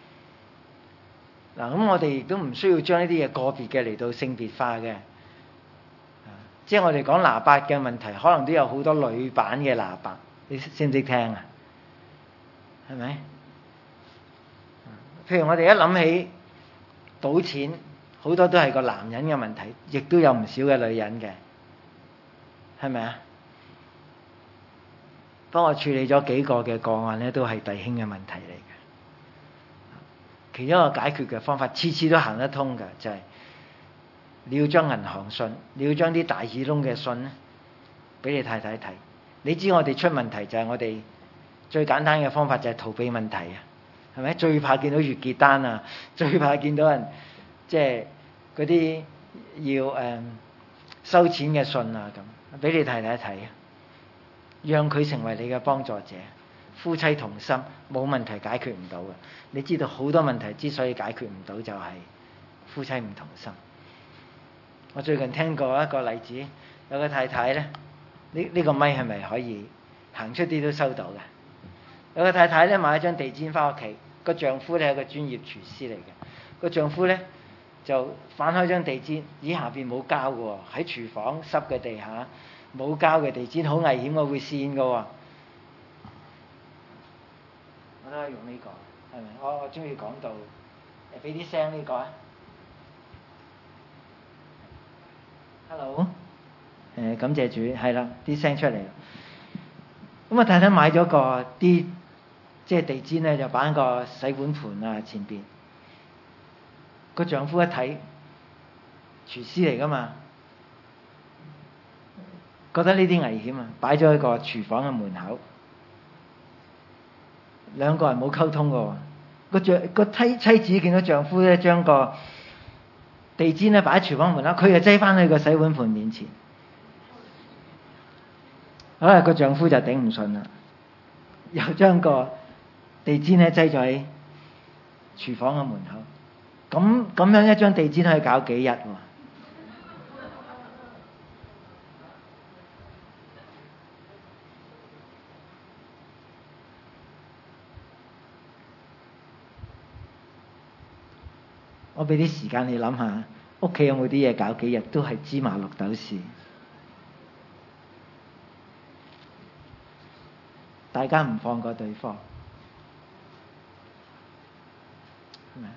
嗱，咁我哋亦都唔需要將呢啲嘢個別嘅嚟到性別化嘅。即係我哋講拿八嘅問題，可能都有好多女版嘅拿八，你識唔識聽啊？係咪？譬如我哋一諗起賭錢，好多都係個男人嘅問題，亦都有唔少嘅女人嘅，係咪啊？幫我處理咗幾個嘅個案咧，都係弟兄嘅問題嚟嘅。其中一個解決嘅方法，次次都行得通嘅，就係你要將銀行信，你要將啲大耳窿嘅信咧，俾你太太睇。你知我哋出問題就係我哋最簡單嘅方法就係逃避問題啊，係咪？最怕見到月結單啊，最怕見到人即係嗰啲要收錢嘅信啊，咁俾你太太睇啊，讓佢成為你嘅幫助者。夫妻同心，冇問題解決唔到嘅。你知道好多問題之所以解決唔到，就係夫妻唔同心。我最近聽過一個例子，有個太太咧，呢個咪係咪可以行出啲都收到嘅？有個太太咧，買一張地氈翻屋企，個丈夫咧係個專業廚師嚟嘅。個丈夫咧就反開張地氈，下邊冇膠嘅喎，喺廚房濕嘅地下冇膠嘅地氈，好危險嘅，會跣嘅喎。我都可以用呢個，係咪？我中意講到俾啲聲呢個啊。Hello，感謝主，係啦，啲聲出嚟啦。咁啊，太太買咗個啲即係地氈咧，就擺喺個洗碗盤啊前邊。個丈夫一睇，廚師嚟噶嘛，覺得呢啲危險啊，擺咗喺個廚房嘅門口。兩個人冇溝通嘅，個妻子見到丈夫咧將個地氈咧擺喺廚房門口，佢就擠翻去個洗碗盤面前。個丈夫就頂唔順啦，又將個地氈咧擠咗喺廚房嘅門口。咁樣一張地氈可以搞幾日喎？我俾啲時間你諗下，屋企有冇啲嘢搞幾日都係芝麻綠豆事。大家唔放過對方，係咪？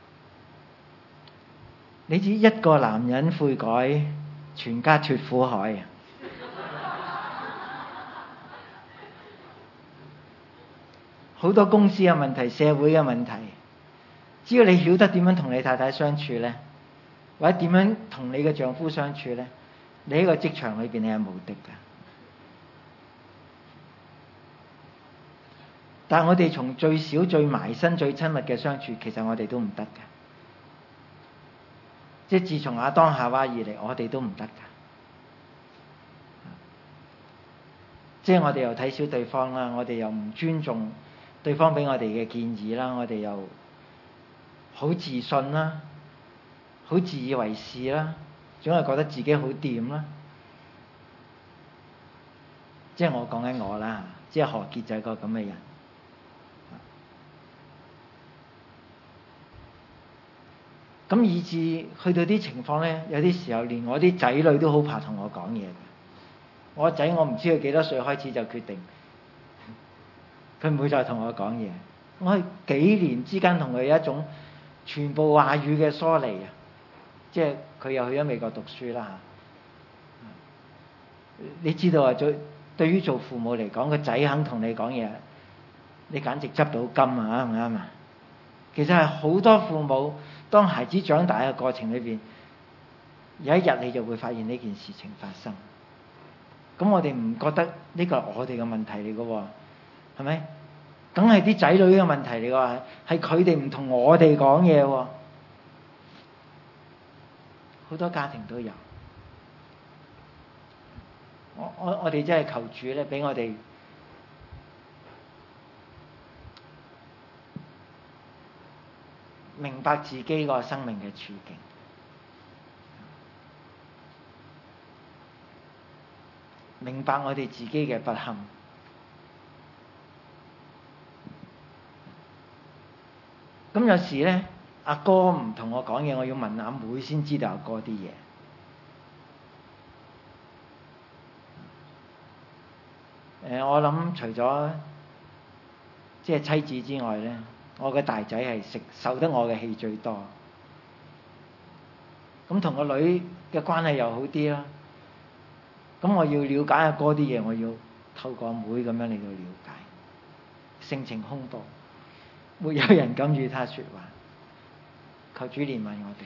你知一個男人悔改，全家脫苦海啊！好多公司嘅問題，社會嘅問題。只要你曉得點樣同你太太相處咧，或者點樣同你嘅丈夫相處咧，你喺個職場裏邊你係無敵嘅。但係我哋從最少、最埋身、最親密嘅相處，其實我哋都唔得嘅。即係自從亞當夏娃以嚟，我哋都唔得嘅。即係我哋又睇小對方啦，我哋又唔尊重對方俾我哋嘅建議啦，我哋又好自信啦，好自以為是啦，總係覺得自己好掂啦。即係我講緊我啦，即係何潔就係個咁嘅人。咁以至去到啲情況咧，有啲時候連我啲仔女都好怕同我講嘢嘅。 我個仔我唔知佢幾多歲開始就決定，佢唔會再同我講嘢。我係幾年之間同佢有一種全部話語嘅疏離啊！即係佢又去咗美國讀書啦。你知道啊？對於做父母嚟講，個仔肯同你講嘢，你簡直執到金啊！啱唔啱啊？其實係好多父母當孩子長大嘅過程裏邊，有一日你就會發現呢件事情發生。咁我哋唔覺得呢個係我哋嘅問題嚟嘅喎，係咪？梗係啲仔女嘅問題嚟嘅，係佢哋唔同我哋講嘢喎。好多家庭都有。我哋真係求主咧，俾我哋明白自己個生命嘅處境，明白我哋自己嘅不堪。咁有時咧，阿哥唔同我講嘢，我要問阿妹先知道阿哥啲嘢。我諗除咗即係妻子之外咧，我嘅大仔係受得我嘅氣最多。咁同個女嘅關係又好啲啦。咁我要了解阿哥啲嘢，我要透過阿妹咁樣嚟到了解。性情兇暴，沒有人敢與他說話。求主憐憫我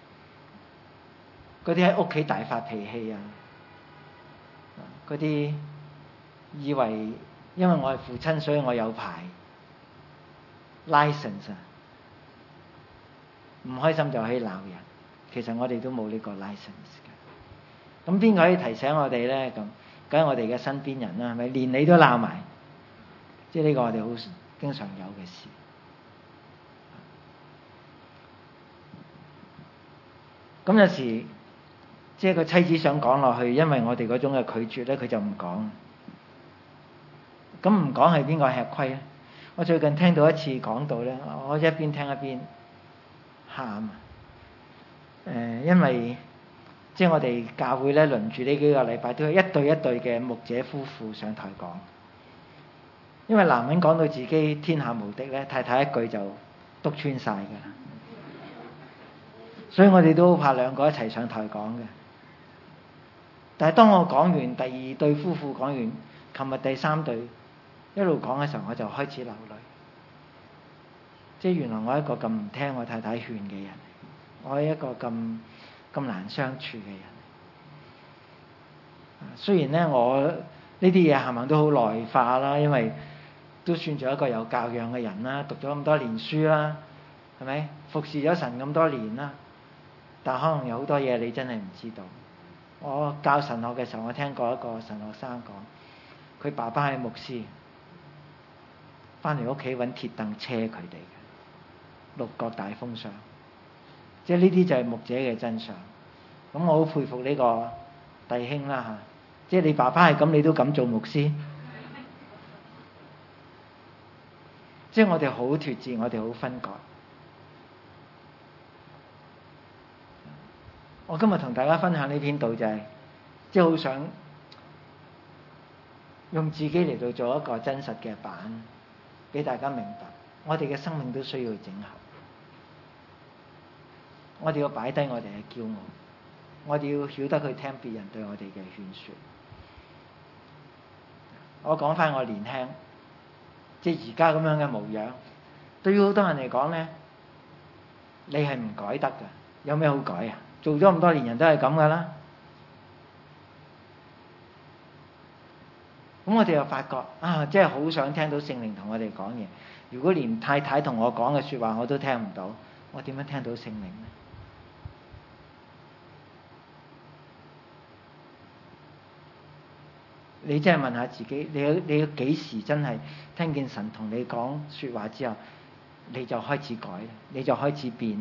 哋。嗰啲喺屋企大發脾氣啊，嗰啲以為因為我係父親，所以我有牌 license 啊，唔開心就可以鬧人。其實我哋都冇呢個 license 嘅。咁邊個可以提醒我哋咧？咁梗係我哋嘅身邊人啦，係咪？連你都鬧埋，即係呢個我哋好經常有嘅事。咁有時即係個妻子想講落去，因為我哋嗰種嘅拒絕咧，佢就唔講。咁唔講係邊個吃虧咧？我最近聽到一次講道咧，我一邊聽一邊喊。因為即係我哋教會咧，輪住呢幾個禮拜都有一對一對嘅牧者夫婦上台講。因為男人講到自己天下無敵咧，太太一句就篤穿晒㗎啦。所以我哋都好怕兩個一齊上台講嘅。但係當我講完第二對夫婦講完，琴日第三對一路講嘅時候，我就開始流淚。即係原來我係一個咁唔聽我太太勸嘅人，我係一個咁難相處嘅人。雖然咧我呢啲嘢冚唪唥都好內化啦，因為都算做一個有教養嘅人啦，讀咗咁多年書啦，係咪？服侍咗神咁多年啦，但可能有好多嘢你真係唔知道。我教神學嘅時候，我聽過一個神學生講，佢爸爸係牧師，翻嚟屋企揾鐵凳車佢哋嘅六國大封相，即係呢啲就係牧者嘅真相。咁我好佩服呢個弟兄啦嚇，即係你爸爸係咁，你都敢做牧師？即係我哋好脫節，我哋好分割。我今日同大家分享呢篇道就係，即係好想用自己嚟到做一個真實嘅版，俾大家明白，我哋嘅生命都需要整合。我哋要擺低我哋嘅驕傲，我哋要曉得去聽別人對我哋嘅勸說。我講翻我年輕，即係而家咁樣嘅模樣，對於好多人嚟講咧，你係唔改得㗎。有咩好改啊？做咗咁多年人都係咁㗎啦。咁我哋又發覺啊，即係好想聽到聖靈同我哋講嘢。如果連太太同我講嘅説話我都聽唔到，我點樣聽到聖靈呢？你真係問下自己，你要幾時真係聽見神同你講説話之後，你就開始改，你就開始變？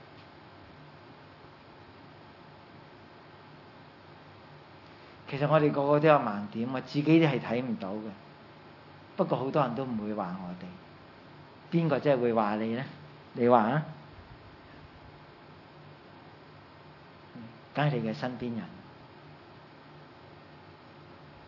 其實我哋個個都有盲點，我自己都係睇唔到嘅。不過好多人都唔會話我哋，邊個真係會話你呢？你話啊？梗係你嘅身邊人。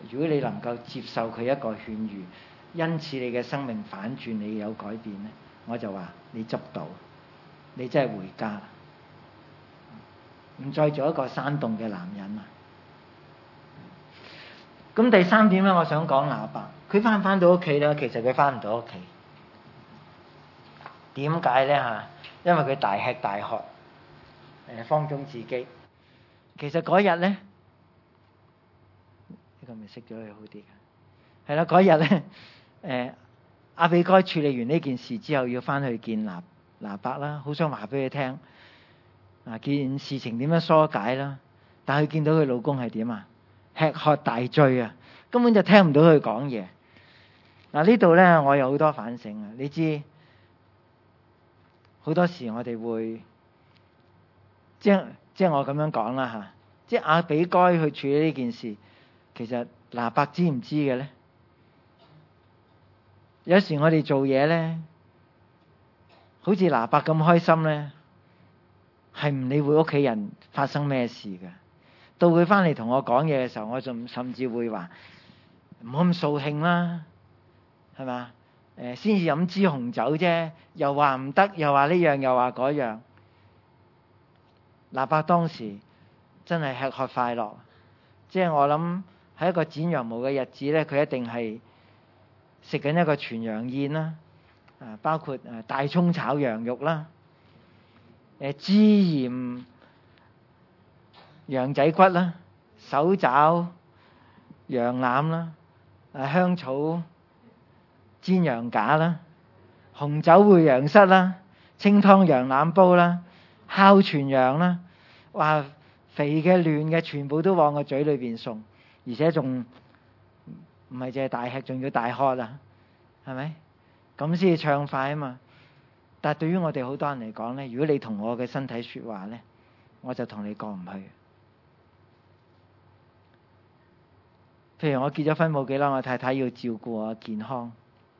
如果你能夠接受佢一個勸喻，因此你嘅生命反轉，你有改變咧，我就話你執到，你真係回家啦，唔再做一個山洞嘅男人啦。咁第三點咧，我想講拿伯，佢翻唔翻到屋企咧？其實佢翻唔到屋企。點解咧嚇？因為佢大吃大喝，放縱自己。其實嗰日咧，呢個咪熄咗佢好啲嘅。係啦，嗰日咧，亞比該處理完呢件事之後，要翻去見拿伯啦，好想話俾佢聽，件事情點樣疏解啦。但係佢見到佢老公係點啊？吃喝大醉啊，根本就聽唔到佢講嘢。呢度咧，我有好多反省啊！你知好多時我哋會即係我咁樣講啦嚇，即係亞比該去處理呢件事，其實拿伯知唔知嘅咧？有時我哋做嘢咧，好似拿伯咁開心咧，係唔理會屋企人發生咩事嘅。到佢翻嚟同我講嘢嘅時候，我仲甚至會話唔好咁掃興啦，係嘛？先至飲支紅酒啫，又話唔得，又話呢樣，又話嗰樣。拿伯當時真係吃喝快樂，即係我諗喺一個剪羊毛嘅日子咧，佢一定係食緊一個全羊宴啦，包括大葱炒羊肉啦，孜鹽羊仔骨啦，手抓羊腩啦，香草煎羊架啦，紅酒燴羊膝啦，清湯羊腩煲啦，烤全羊啦，哇，肥嘅嫩嘅全部都往個嘴裏邊送，而且仲唔係淨係大吃，仲要大喝啊，係咪？咁先至暢快啊嘛。但係對於我哋好多人嚟講咧，如果你同我嘅身體說話咧，我就同你過唔去。譬如我結咗婚冇幾耐，我太太要照顧我健康，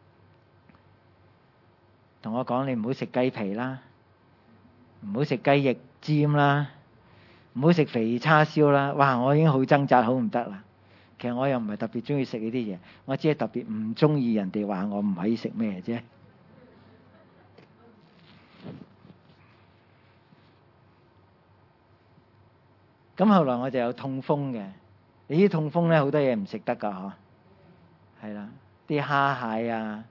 同我講你唔好食雞皮啦，唔好食雞翼尖啦，唔好食肥叉燒啦。哇！我已經好掙扎，好唔得啦。其實我又唔係特別中意食呢啲嘢，我只係特別唔中意人哋話我唔可以食咩啫。咁後來我就有痛風嘅。你啲痛風咧，好多嘢唔食得噶嗬，係啦，啲蝦蟹啊、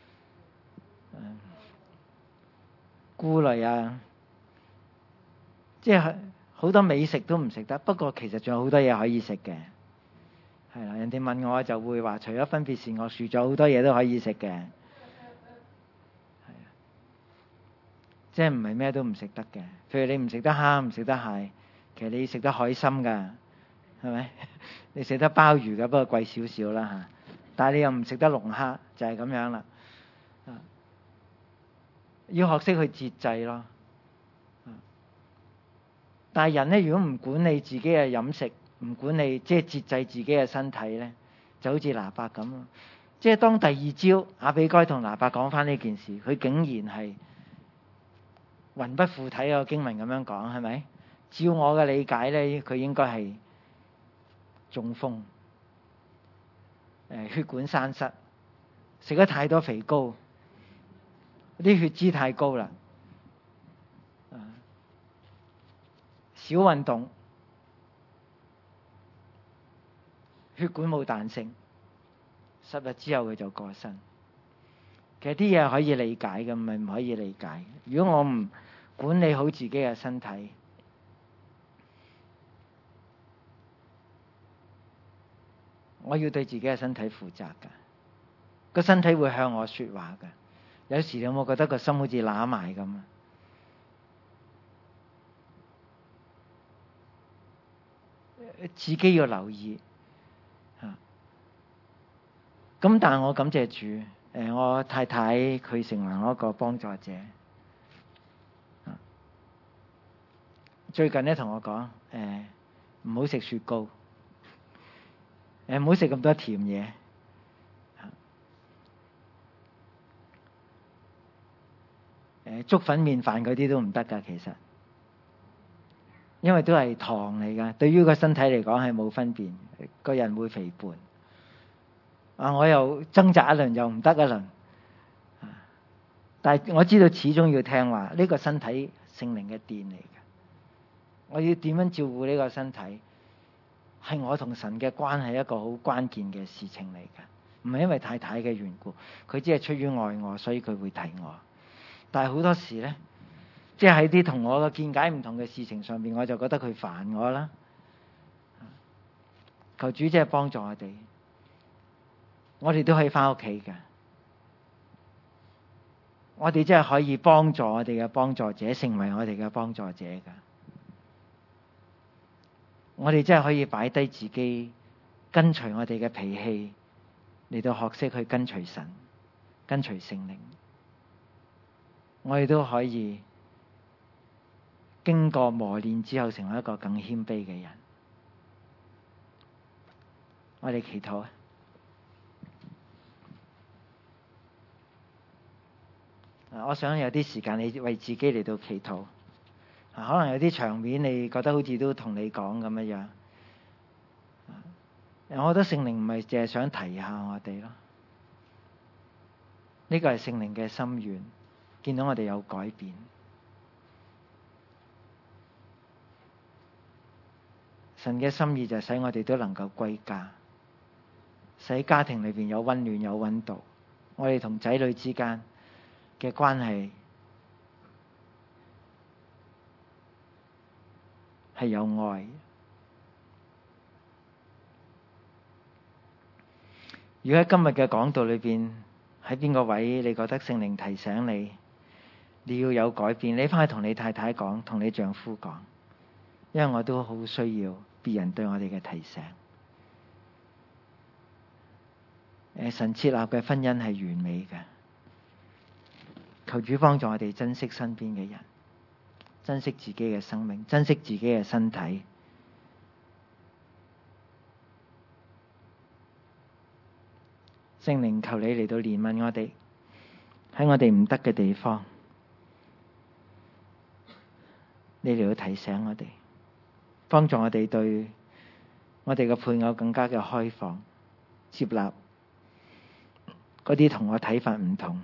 菇類啊，即係好多美食都唔食得。不過其實仲有好多嘢可以食嘅，係啦。人哋問我就會話，除咗分別善惡樹，仲有好多嘢都可以食嘅，係啊，即係唔係咩都唔食得嘅。譬如你唔食得蝦，唔食得蟹，其實你食得海參噶。係咪？你食得鮑魚嘅，不過貴少少啦嚇。但係你又唔食得龍蝦，就係咁樣啦。要學識去節制咯。但係人咧，如果唔管理自己嘅飲食，唔管理即係節制自己嘅身體咧，就好似拿伯咁咯。即係當第二朝亞比該同拿伯講翻呢件事，佢竟然係魂不附體個經文咁樣講，係咪？照我嘅理解咧，佢應該係中風，血管栓塞，食咗太多肥膏，啲血脂太高啦，少運動，血管冇彈性，10日之後佢就過身。其實啲嘢可以理解嘅，唔係唔可以理解。如果我唔管理好自己嘅身體，我要對自己嘅身體負責㗎，個身體會向我說話㗎。有時你有冇覺得個心好似揦埋咁啊？自己要留意嚇。咁但係我感謝主，我太太佢成為我一個幫助者。最近咧同我講，唔好食雪糕。唔好食咁多甜嘢，粥粉麵飯嗰啲都唔得噶，其實，因為都係糖嚟噶，對於個身體嚟講係冇分別，個人會肥胖。 我又掙扎一輪又唔得一輪，但係我知道始終要聽話。呢個身體聖靈嘅殿嚟嘅，我要點樣照顧呢個身體，係我同神嘅關係一個好關鍵嘅事情嚟嘅。唔係因為太太嘅緣故，佢只係出於愛我，所以佢會提我。但係好多時咧，即係喺啲同我嘅見解唔同嘅事情上邊，我就覺得佢煩我啦。求主即係幫助我哋都可以翻屋企嘅。我哋真係可以幫助我哋嘅幫助者，成為我哋嘅幫助者㗎。我哋真係可以擺低自己，跟隨我哋嘅脾氣，嚟到學識去跟隨神，跟隨聖靈。我哋都可以經過磨練之後，成為一個更謙卑嘅人。我哋祈禱啊！我想有啲時間你為自己嚟到祈禱。可能有啲場面你覺得好似都同你講咁樣。我覺得聖靈唔係淨係想提下我哋咯。呢個係聖靈嘅心願，見到我哋有改變。神嘅心意就係使我哋都能夠歸家，使家庭裏邊有溫暖有溫度。我哋同仔女之間嘅關係係有愛。如果喺今日嘅講道裏邊，喺邊個位你覺得聖靈提醒你，你要有改變，你翻去同你太太講，同你丈夫講，因為我都好需要別人對我哋嘅提醒。神設立嘅婚姻係完美嘅，求主幫助我哋珍惜身邊嘅人，珍惜自己嘅生命，珍惜自己嘅身體。聖靈，求你嚟到憐憫我哋，喺我哋唔得嘅地方，你嚟到提醒我哋，幫助我哋對我哋嘅配偶更加嘅開放，接納嗰啲同我睇法唔同，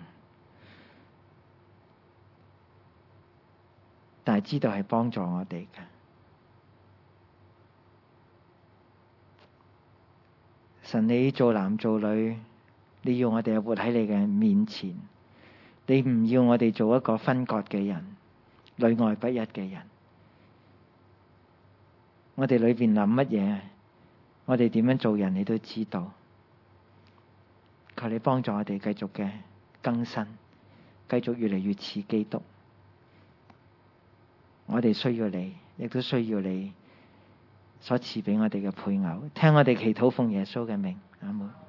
但係知道係幫助我哋嘅。神，你做男做女，你要我哋活喺你嘅面前，你唔要我哋做一個分割嘅人，裏外不一嘅人。我哋裏邊諗乜嘢，我哋點樣做人，你都知道。求你幫助我哋繼續嘅更新，繼續越嚟越似基督。我哋需要你，亦都需要你所賜俾我哋嘅配偶。聽我哋祈禱，奉耶穌嘅名，阿門。